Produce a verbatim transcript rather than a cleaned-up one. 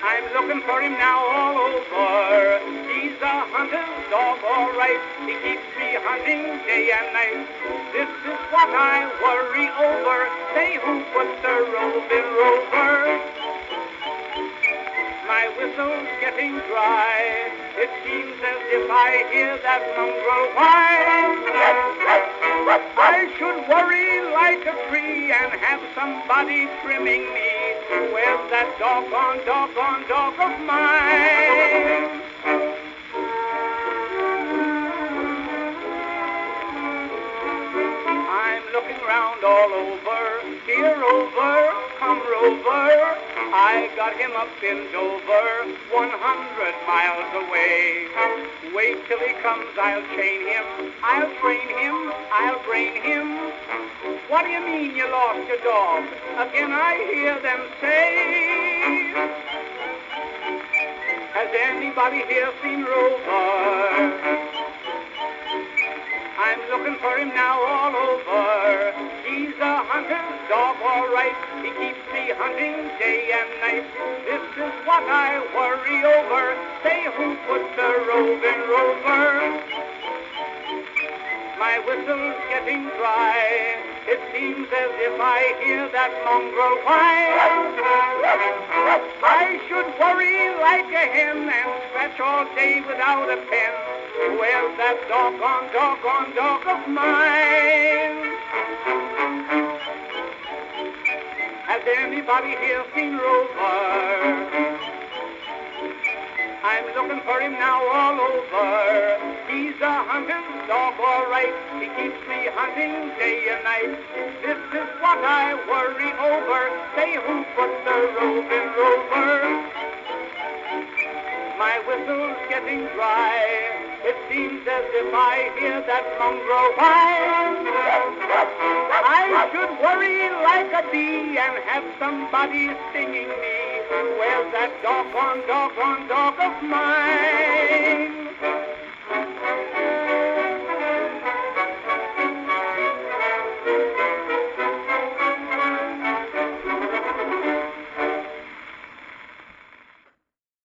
I'm looking for him now all over. He's a hunter's dog, all right. He keeps me hunting day and night. This is what I worry over. Say, who put the roving rover? My whistle's getting dry. It seems as if I hear that mongrel whine. I should worry like a tree and have somebody trimming me. Where's that doggone, doggone dog of mine? I'm looking round all over, here over, come rover. I got him up in Dover, one hundred miles away. Wait till he comes, I'll chain him, I'll train him, I'll brain him. What do you mean you lost your dog? Again I hear them say. Has anybody here seen Rover? I'm looking for him now all over. He's a hunter's dog, all right. He keeps me hunting day and night. This is what I worry over. Say, who put the roving rover? My whistle's getting dry. It seems as if I hear that mongrel whine. I should worry like a hen and scratch all day without a pen. Where's that doggone, doggone dog of mine? Has anybody here seen Rover? I'm looking for him now all over. He's a hunter's dog, all right. He keeps me hunting day and night. This is what I worry over. Say, who put the roving rover? My whistle's getting dry. It seems as if I hear that mongrel whine. I should worry like a bee and have somebody stinging me. Where's that doggone, doggone dog of mine?